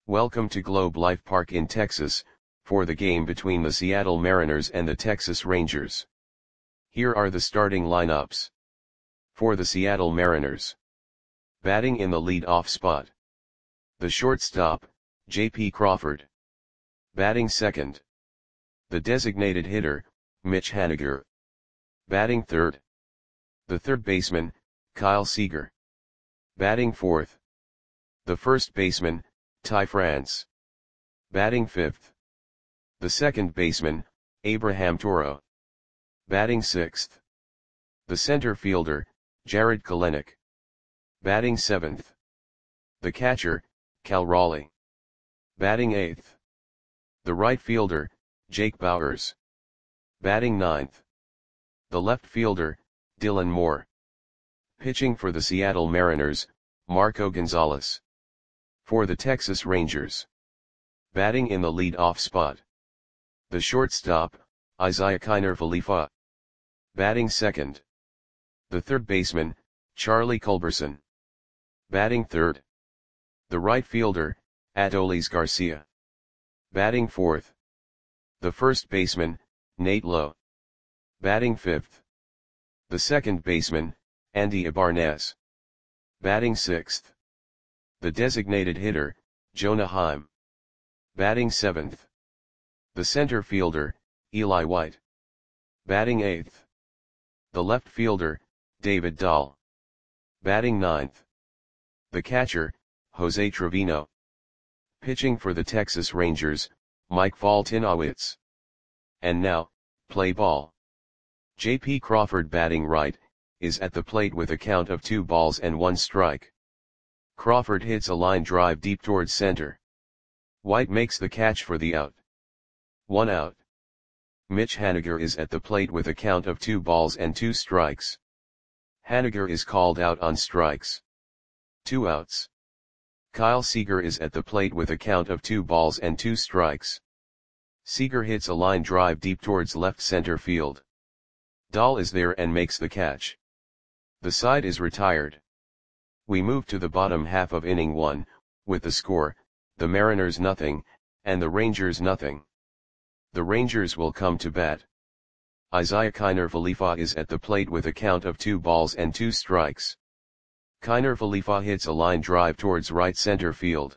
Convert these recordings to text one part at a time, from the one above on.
Welcome to Globe Life Park in Texas, for the game between the Seattle Mariners and the Texas Rangers. Here are the starting lineups. For the Seattle Mariners. Batting in the lead-off spot. The shortstop, J.P. Crawford. Batting second. The designated hitter, Mitch Haniger. Batting third. The third baseman, Kyle Seager. Batting fourth. The first baseman, Ty France. Batting fifth. The second baseman, Abraham Toro. Batting sixth. The center fielder, Jarred Kelenic. Batting seventh. The catcher, Cal Raleigh. Batting eighth. The right fielder, Jake Bauers. Batting ninth. The left fielder, Dylan Moore. Pitching for the Seattle Mariners, Marco Gonzalez. For the Texas Rangers. Batting in the lead-off spot. The shortstop, Isiah Kiner Falefa. Batting second. The third baseman, Charlie Culberson. Batting third. The right fielder, Adolis Garcia. Batting fourth. The first baseman, Nate Lowe. Batting fifth. The second baseman, Andy Ibarnez. Batting sixth. The designated hitter, Jonah Heim. Batting seventh. The center fielder, Eli White. Batting eighth. The left fielder, David Dahl. Batting ninth. The catcher, Jose Trevino. Pitching for the Texas Rangers, Mike Foltynewicz. And now, play ball. J.P. Crawford batting right, is at the plate with a count of 2 balls and 1 strike. Crawford hits a line drive deep towards center. White makes the catch for the out. 1 out. Mitch Haniger is at the plate with a count of 2 balls and 2 strikes. Haniger is called out on strikes. 2 outs. Kyle Seager is at the plate with a count of 2 balls and 2 strikes. Seager hits a line drive deep towards left center field. Dahl is there and makes the catch. The side is retired. We move to the bottom half of inning 1, with the score, the Mariners nothing, and the Rangers nothing. The Rangers will come to bat. Isiah Kiner Falefa is at the plate with a count of 2 balls and 2 strikes. Kiner Falefa hits a line drive towards right center field.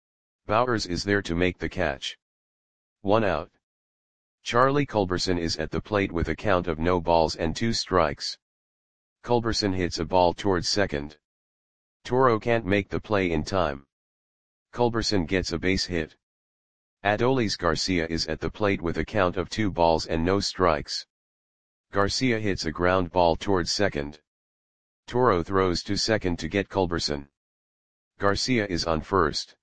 Bauers is there to make the catch. 1 out. Charlie Culberson is at the plate with a count of no balls and 2 strikes. Culberson hits a ball towards second. Toro can't make the play in time. Culberson gets a base hit. Adolis Garcia is at the plate with a count of 2 balls and no strikes. Garcia hits a ground ball towards second. Toro throws to second to get Culberson. Garcia is on first.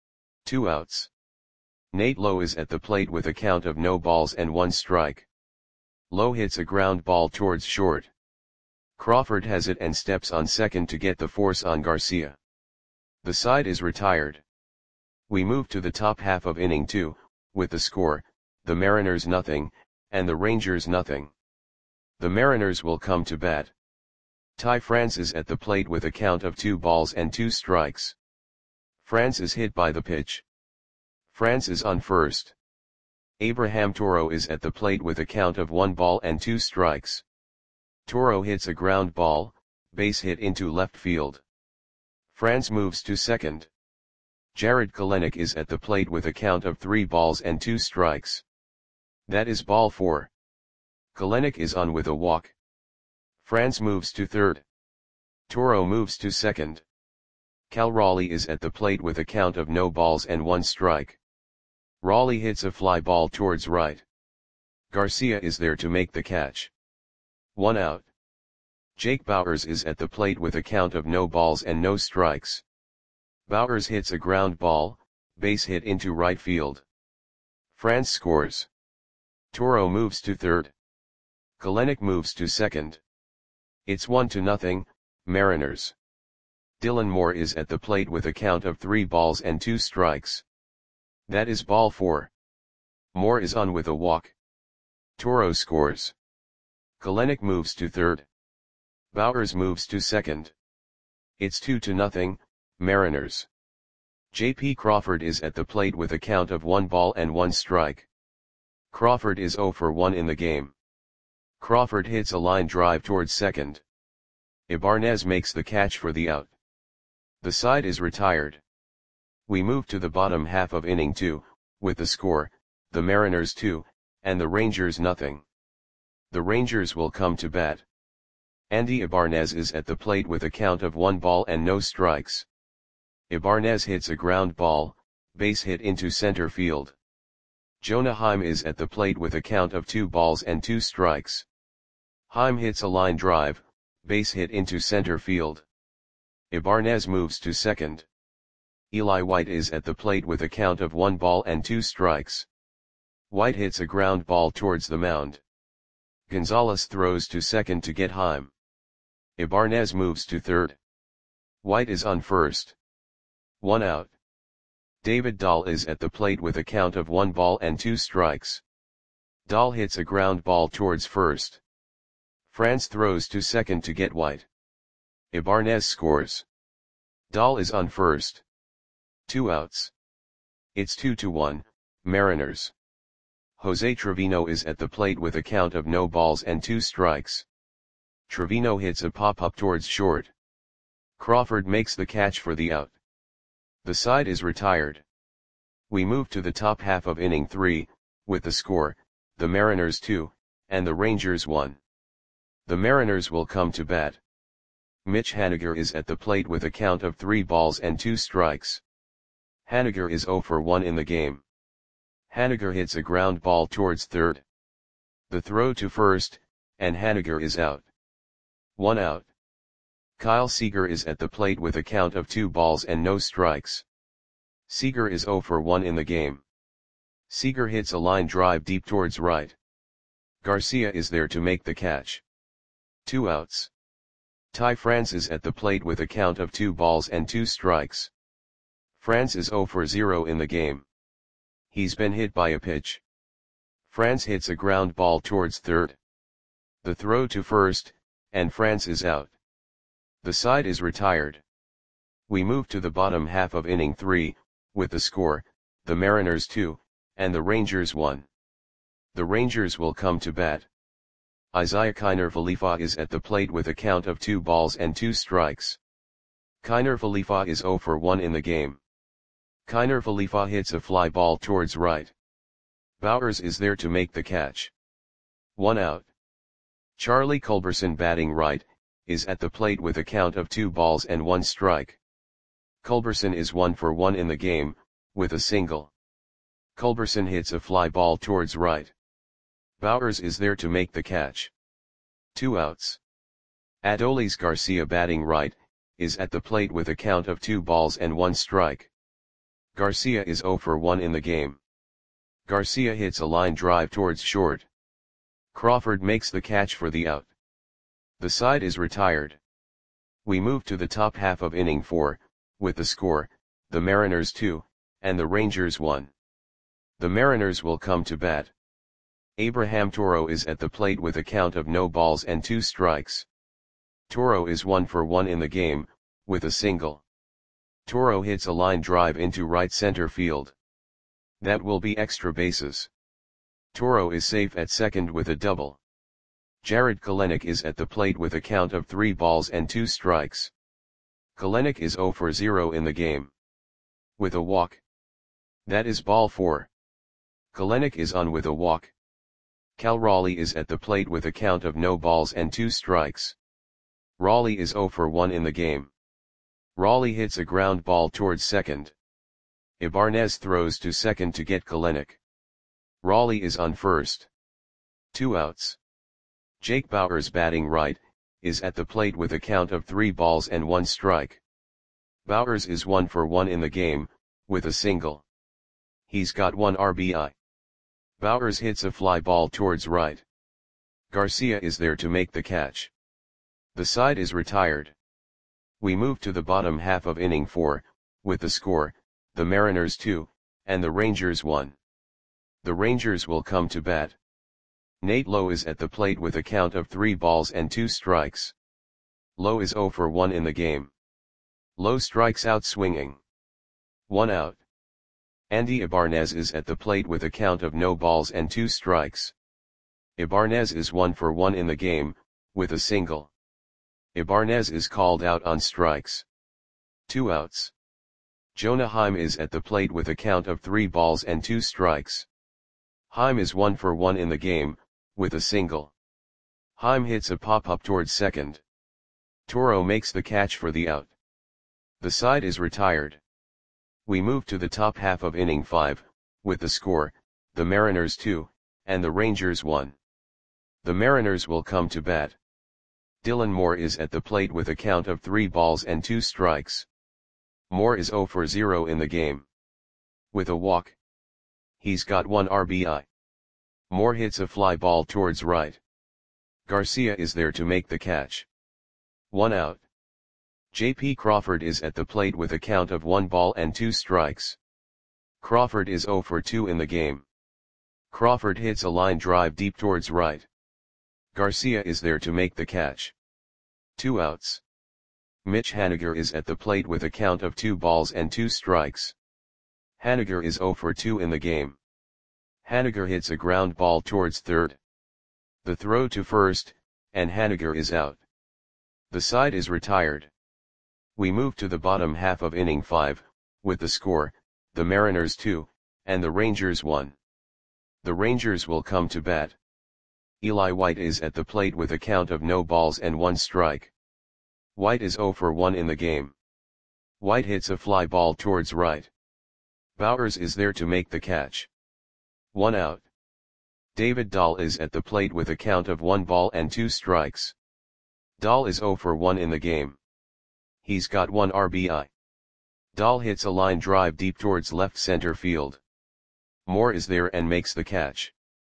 2 outs. Nate Lowe is at the plate with a count of no balls and 1 strike. Lowe hits a ground ball towards short. Crawford has it and steps on second to get the force on Garcia. The side is retired. We move to the top half of inning 2, with the score, the Mariners nothing, and the Rangers nothing. The Mariners will come to bat. Ty France is at the plate with a count of 2 balls and 2 strikes. France is hit by the pitch. France is on first. Abraham Toro is at the plate with a count of 1 ball and 2 strikes. Toro hits a ground ball, base hit into left field. France moves to second. Jarred Kelenic is at the plate with a count of 3 balls and 2 strikes. That is ball 4. Kelenic is on with a walk. France moves to third. Toro moves to second. Cal Raleigh is at the plate with a count of no balls and 1 strike. Raleigh hits a fly ball towards right. Garcia is there to make the catch. 1 out. Jake Bauers is at the plate with a count of no balls and no strikes. Bauers hits a ground ball, base hit into right field. France scores. Toro moves to third. Kelenic moves to second. It's 1-0, Mariners. Dylan Moore is at the plate with a count of 3 balls and 2 strikes. That is ball 4. Moore is on with a walk. Toro scores. Kelenic moves to third. Bauers moves to second. It's 2-0, Mariners. J.P. Crawford is at the plate with a count of 1 ball and 1 strike. Crawford is 0 for 1 in the game. Crawford hits a line drive towards second. Ibanez makes the catch for the out. The side is retired. We move to the bottom half of inning 2, with the score, the Mariners 2, and the Rangers nothing. The Rangers will come to bat. Andy Ibanez is at the plate with a count of 1 ball and no strikes. Ibanez hits a ground ball, base hit into center field. Jonah Heim is at the plate with a count of 2 balls and 2 strikes. Heim hits a line drive, base hit into center field. Ibanez moves to second. Eli White is at the plate with a count of 1 ball and 2 strikes. White hits a ground ball towards the mound. Gonzalez throws to second to get Heim. Ibanez moves to third. White is on first. 1 out. David Dahl is at the plate with a count of 1 ball and 2 strikes. Dahl hits a ground ball towards first. France throws to second to get White. Ibanez scores. Dahl is on first. 2 outs. It's 2-1, Mariners. Jose Trevino is at the plate with a count of no balls and 2 strikes. Trevino hits a pop-up towards short. Crawford makes the catch for the out. The side is retired. We move to the top half of inning 3, with the score, the Mariners 2, and the Rangers 1. The Mariners will come to bat. Mitch Haniger is at the plate with a count of 3 balls and 2 strikes. Haniger is 0 for 1 in the game. Haniger hits a ground ball towards third. The throw to first, and Haniger is out. 1 out. Kyle Seager is at the plate with a count of 2 balls and no strikes. Seager is 0 for 1 in the game. Seager hits a line drive deep towards right. Garcia is there to make the catch. 2 outs. Ty France is at the plate with a count of 2 balls and 2 strikes. France is 0 for 0 in the game. He's been hit by a pitch. France hits a ground ball towards third. The throw to first, and France is out. The side is retired. We move to the bottom half of inning 3, with the score, the Mariners 2, and the Rangers 1. The Rangers will come to bat. Isaiah Kiner Falefa is at the plate with a count of 2 balls and 2 strikes. Kiner Falefa is 0 for 1 in the game. Kiner Falefa hits a fly ball towards right. Bowers is there to make the catch. 1 out. Charlie Culberson batting right, is at the plate with a count of 2 balls and 1 strike. Culberson is 1 for 1 in the game, with a single. Culberson hits a fly ball towards right. Bowers is there to make the catch. 2 outs. Adolis Garcia batting right, is at the plate with a count of 2 balls and 1 strike. Garcia is 0 for 1 in the game. Garcia hits a line drive towards short. Crawford makes the catch for the out. The side is retired. We move to the top half of inning 4, with the score, the Mariners 2, and the Rangers 1. The Mariners will come to bat. Abraham Toro is at the plate with a count of no balls and 2 strikes. Toro is 1 for 1 in the game, with a single. Toro hits a line drive into right center field. That will be extra bases. Toro is safe at second with a double. Jared Kelenic is at the plate with a count of 3 balls and 2 strikes. Kelenic is 0 for 0 in the game. With a walk. That is ball 4. Kelenic is on with a walk. Cal Raleigh is at the plate with a count of no balls and 2 strikes. Raleigh is 0 for 1 in the game. Raleigh hits a ground ball towards second. Ibanez throws to second to get Kelenic. Raleigh is on first. 2 outs. Jake Bauers batting right, is at the plate with a count of 3 balls and 1 strike. Bauers is 1 for 1 in the game, with a single. He's got 1 RBI. Bauers hits a fly ball towards right. Garcia is there to make the catch. The side is retired. We move to the bottom half of inning 4, with the score, the Mariners 2, and the Rangers 1. The Rangers will come to bat. Nate Lowe is at the plate with a count of 3 balls and 2 strikes. Lowe is 0 for 1 in the game. Lowe strikes out swinging. 1 out. Andy Ibarnez is at the plate with a count of no balls and 2 strikes. Ibarnez is 1 for 1 in the game, with a single. Ibarnez is called out on strikes. 2 outs. Jonah Heim is at the plate with a count of 3 balls and 2 strikes. Heim is 1 for 1 in the game, with a single. Heim hits a pop-up towards second. Toro makes the catch for the out. The side is retired. We move to the top half of inning 5, with the score, the Mariners 2, and the Rangers 1. The Mariners will come to bat. Dylan Moore is at the plate with a count of 3 balls and 2 strikes. Moore is 0 for 0 in the game. With a walk. He's got 1 RBI. Moore hits a fly ball towards right. Garcia is there to make the catch. 1 out. J.P. Crawford is at the plate with a count of 1 ball and 2 strikes. Crawford is 0 for 2 in the game. Crawford hits a line drive deep towards right. Garcia is there to make the catch. 2 outs. Mitch Haniger is at the plate with a count of 2 balls and 2 strikes. Haniger is 0 for 2 in the game. Haniger hits a ground ball towards third. The throw to first, and Haniger is out. The side is retired. We move to the bottom half of inning 5, with the score, the Mariners 2, and the Rangers 1. The Rangers will come to bat. Eli White is at the plate with a count of no balls and 1 strike. White is 0 for 1 in the game. White hits a fly ball towards right. Bowers is there to make the catch. 1 out. David Dahl is at the plate with a count of 1 ball and 2 strikes. Dahl is 0 for 1 in the game. He's got 1 RBI. Dahl hits a line drive deep towards left center field. Moore is there and makes the catch.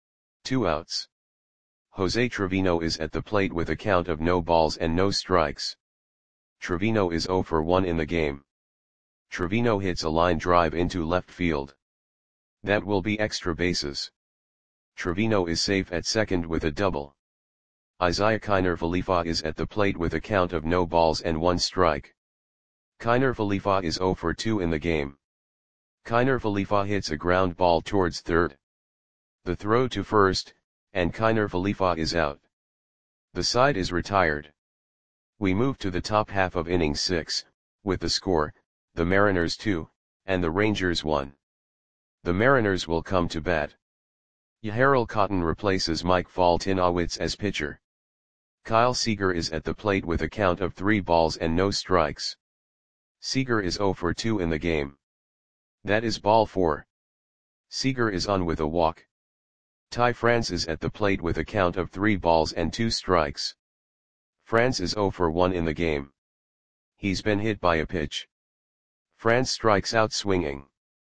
2 outs. Jose Trevino is at the plate with a count of no balls and no strikes. Trevino is 0 for 1 in the game. Trevino hits a line drive into left field. That will be extra bases. Trevino is safe at second with a double. Isaiah Kiner Falefa is at the plate with a count of no balls and 1 strike. Kiner Falefa is 0 for 2 in the game. Kiner Falefa hits a ground ball towards third. The throw to first, and Kiner Falefa is out. The side is retired. We move to the top half of inning 6, with the score, the Mariners 2, and the Rangers 1. The Mariners will come to bat. Yahirel Cotton replaces Mike Foltynewicz as pitcher. Kyle Seager is at the plate with a count of 3 balls and no strikes. Seager is 0 for 2 in the game. That is ball 4. Seager is on with a walk. Ty France is at the plate with a count of 3 balls and 2 strikes. France is 0 for 1 in the game. He's been hit by a pitch. France strikes out swinging.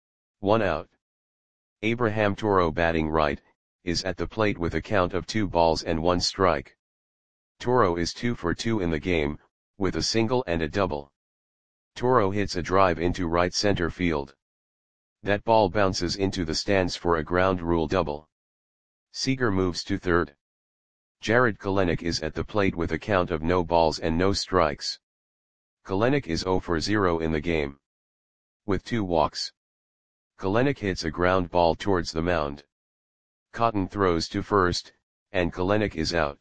1 out. Abraham Toro, batting right, is at the plate with a count of 2 balls and 1 strike. Toro is 2 for 2 in the game, with a single and a double. Toro hits a drive into right center field. That ball bounces into the stands for a ground rule double. Seager moves to third. Jared Kelenic is at the plate with a count of no balls and no strikes. Kelenic is 0 for 0 in the game. With 2 walks. Kelenic hits a ground ball towards the mound. Cotton throws to first, and Kelenic is out.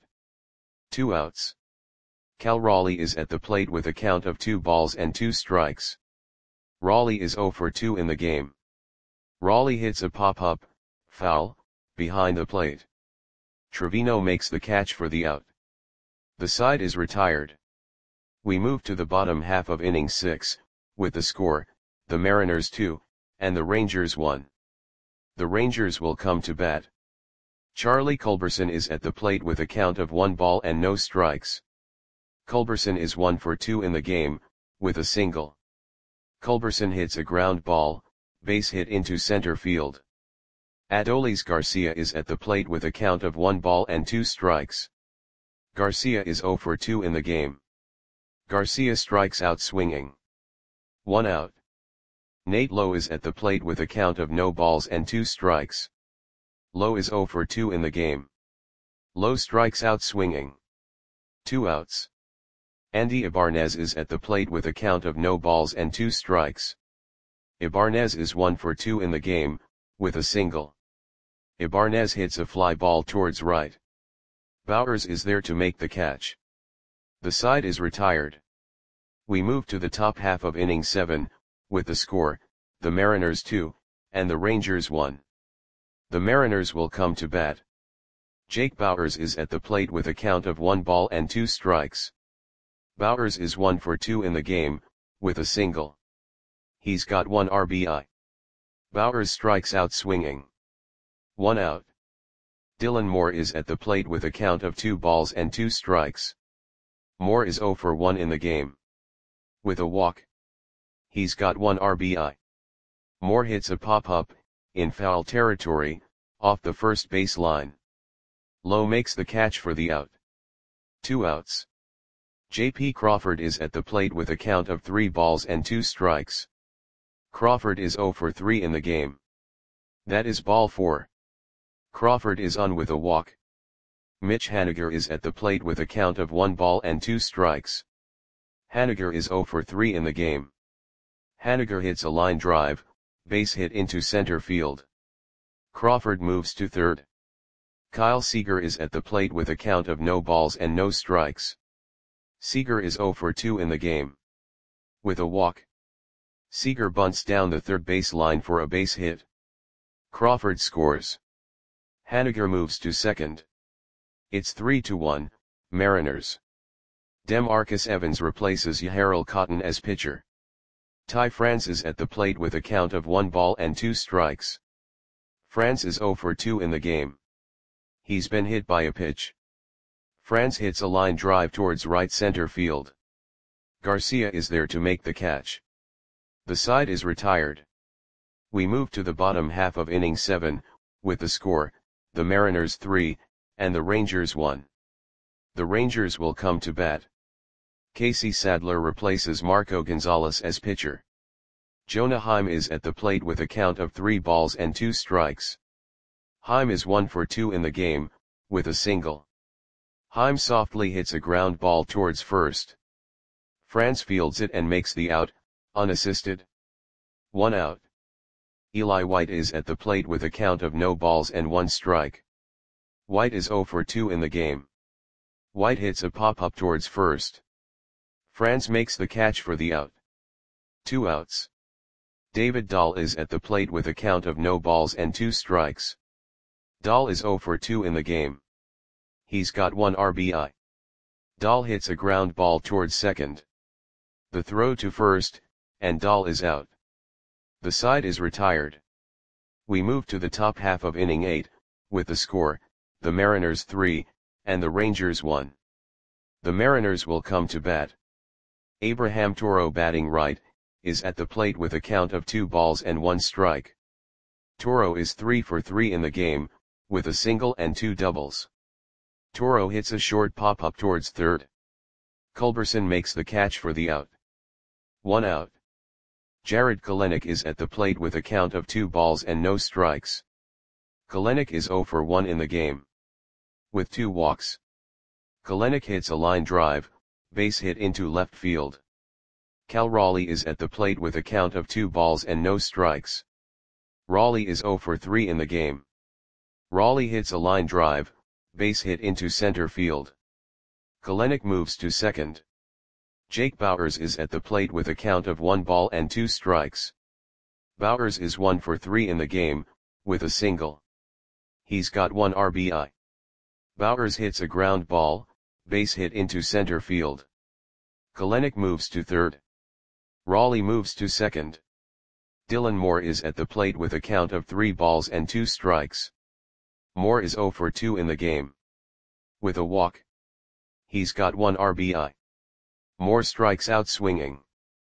2 outs. Cal Raleigh is at the plate with a count of 2 balls and 2 strikes. Raleigh is 0 for 2 in the game. Raleigh hits a pop-up, foul, behind the plate. Trevino makes the catch for the out. The side is retired. We move to the bottom half of inning 6, with the score, the Mariners 2, and the Rangers 1. The Rangers will come to bat. Charlie Culberson is at the plate with a count of 1 ball and no strikes. Culberson is 1 for 2 in the game, with a single. Culberson hits a ground ball, base hit into center field. Adolis Garcia is at the plate with a count of 1 ball and 2 strikes. Garcia is 0 for 2 in the game. Garcia strikes out swinging. 1 out. Nate Lowe is at the plate with a count of no balls and 2 strikes. Lowe is 0 for 2 in the game. Lowe strikes out swinging. 2 outs. Andy Ibarnez is at the plate with a count of no balls and 2 strikes. Ibanez is 1 for 2 in the game, with a single. Ibanez hits a fly ball towards right. Bowers is there to make the catch. The side is retired. We move to the top half of inning 7, with the score, the Mariners 2, and the Rangers 1. The Mariners will come to bat. Jake Bauers is at the plate with a count of 1 ball and 2 strikes. Bauers is 1 for 2 in the game, with a single. He's got 1 RBI. Bauers strikes out swinging. 1 out. Dylan Moore is at the plate with a count of 2 balls and 2 strikes. Moore is 0 for 1 in the game. With a walk. He's got 1 RBI. Moore hits a pop-up, in foul territory, off the first base line. Lowe makes the catch for the out. 2 outs. J.P. Crawford is at the plate with a count of 3 balls and 2 strikes. Crawford is 0 for 3 in the game. That is ball 4. Crawford is on with a walk. Mitch Haniger is at the plate with a count of 1 ball and 2 strikes. Haniger is 0 for 3 in the game. Haniger hits a line drive, base hit into center field. Crawford moves to third. Kyle Seager is at the plate with a count of no balls and no strikes. Seager is 0 for 2 in the game. With a walk. Seager bunts down the third base line for a base hit. Crawford scores. Haniger moves to second. It's 3-1, Mariners. DeMarcus Evans replaces Yahirel Cotton as pitcher. Ty France is at the plate with a count of 1 ball and 2 strikes. France is 0 for 2 in the game. He's been hit by a pitch. France hits a line drive towards right center field. Garcia is there to make the catch. The side is retired. We move to the bottom half of inning 7, with the score, the Mariners 3, and the Rangers 1. The Rangers will come to bat. Casey Sadler replaces Marco Gonzalez as pitcher. Jonah Heim is at the plate with a count of 3 balls and 2 strikes. Heim is 1 for 2 in the game, with a single. Heim softly hits a ground ball towards first. France fields it and makes the out, unassisted. 1 out. Eli White is at the plate with a count of no balls and 1 strike. White is 0 for 2 in the game. White hits a pop-up towards first. France makes the catch for the out. 2 outs. David Dahl is at the plate with a count of no balls and 2 strikes. Dahl is 0 for 2 in the game. He's got 1 RBI. Dahl hits a ground ball towards second. The throw to first, and Dahl is out. The side is retired. We move to the top half of inning 8, with the score, the Mariners 3, and the Rangers 1. The Mariners will come to bat. Abraham Toro, batting right, is at the plate with a count of 2 balls and 1 strike. Toro is 3 for 3 in the game, with a single and 2 doubles. Toro hits a short pop-up towards third. Culberson makes the catch for the out. 1 out. Jared Kelenic is at the plate with a count of 2 balls and no strikes. Kelenic is 0 for 1 in the game. With 2 walks. Kelenic hits a line drive, base hit into left field. Cal Raleigh is at the plate with a count of 2 balls and no strikes. Raleigh is 0 for 3 in the game. Raleigh hits a line drive, base hit into center field. Kelenic moves to second. Jake Bauers is at the plate with a count of 1 ball and 2 strikes. Bauers is 1 for 3 in the game, with a single. He's got 1 RBI. Bauers hits a ground ball, base hit into center field. Kelenic moves to third. Raleigh moves to second. Dylan Moore is at the plate with a count of 3 balls and 2 strikes. Moore is 0 for 2 in the game. With a walk. He's got 1 RBI. Moore strikes out swinging.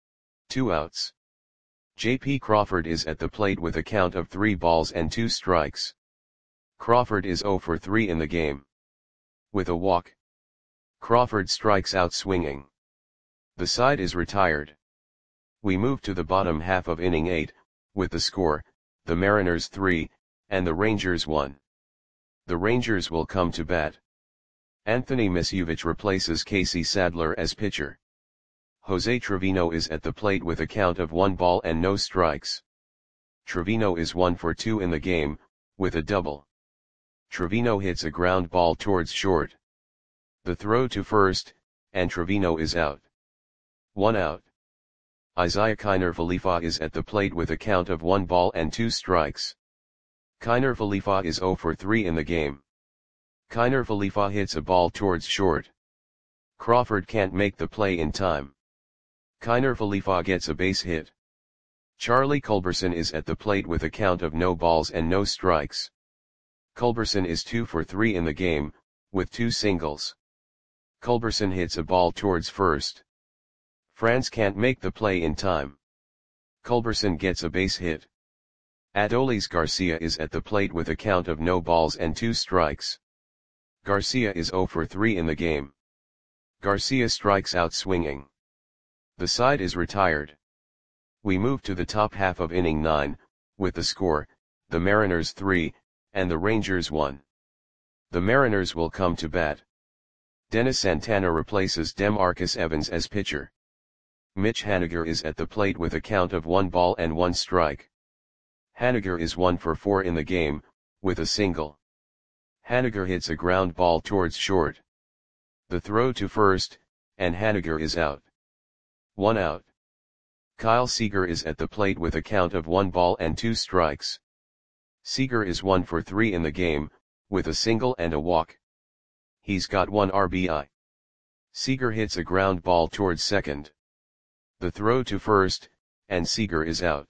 2 outs. J.P. Crawford is at the plate with a count of 3 balls and 2 strikes. Crawford is 0 for 3 in the game. With a walk. Crawford strikes out swinging. The side is retired. We move to the bottom half of inning 8, with the score, the Mariners 3, and the Rangers 1. The Rangers will come to bat. Anthony Misiewicz replaces Casey Sadler as pitcher. Jose Trevino is at the plate with a count of 1 ball and no strikes. Trevino is 1 for 2 in the game, with a double. Trevino hits a ground ball towards short. The throw to first, and Trevino is out. 1 out. Isiah Kiner Falefa is at the plate with a count of 1 ball and 2 strikes. Kiner Falefa is 0 for 3 in the game. Kiner Falefa hits a ball towards short. Crawford can't make the play in time. Kiner Falefa gets a base hit. Charlie Culberson is at the plate with a count of no balls and no strikes. Culberson is 2 for 3 in the game, with 2 singles. Culberson hits a ball towards first. Franz can't make the play in time. Culberson gets a base hit. Adolis Garcia is at the plate with a count of no balls and 2 strikes. Garcia is 0 for 3 in the game. Garcia strikes out swinging. The side is retired. We move to the top half of inning 9, with the score, the Mariners 3, and the Rangers 1. The Mariners will come to bat. Dennis Santana replaces Demarcus Evans as pitcher. Mitch Haniger is at the plate with a count of 1 ball and 1 strike. Haniger is 1 for 4 in the game, with a single. Haniger hits a ground ball towards short. The throw to first, and Haniger is out. 1 out. Kyle Seager is at the plate with a count of 1 ball and 2 strikes. Seager is 1 for 3 in the game, with a single and a walk. He's got 1 RBI. Seager hits a ground ball towards second. The throw to first, and Seager is out.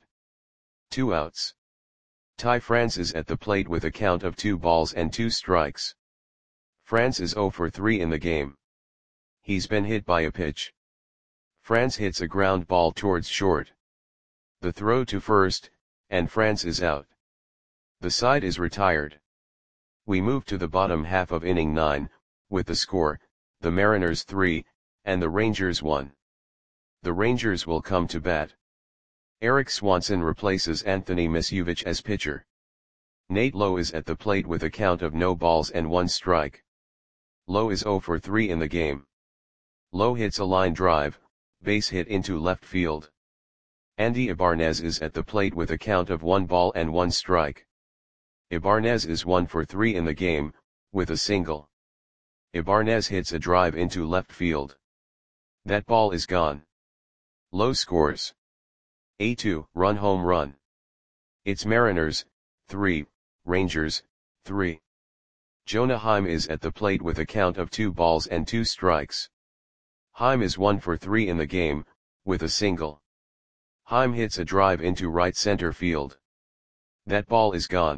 2 outs. Ty France is at the plate with a count of 2 balls and 2 strikes. France is 0 for 3 in the game. He's been hit by a pitch. France hits a ground ball towards short. The throw to first, and France is out. The side is retired. We move to the bottom half of inning 9, with the score, the Mariners 3, and the Rangers 1. The Rangers will come to bat. Eric Swanson replaces Anthony Misuvich as pitcher. Nate Lowe is at the plate with a count of no balls and 1 strike. Lowe is 0 for 3 in the game. Lowe hits a line drive, base hit into left field. Andy Ibarnez is at the plate with a count of 1 ball and 1 strike. Ibarnez is 1 for 3 in the game, with a single. Ibarnez hits a drive into left field. That ball is gone. Lowe scores a 2-run home run. It's Mariners 3, Rangers 3. Jonah Heim is at the plate with a count of 2 balls and 2 strikes. Heim is 1 for 3 in the game, with a single. Heim hits a drive into right center field. That ball is gone.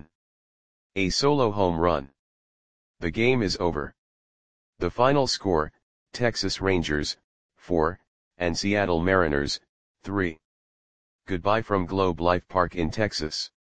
A solo home run. The game is over. The final score, Texas Rangers 4, and Seattle Mariners 3. Goodbye from Globe Life Park in Texas.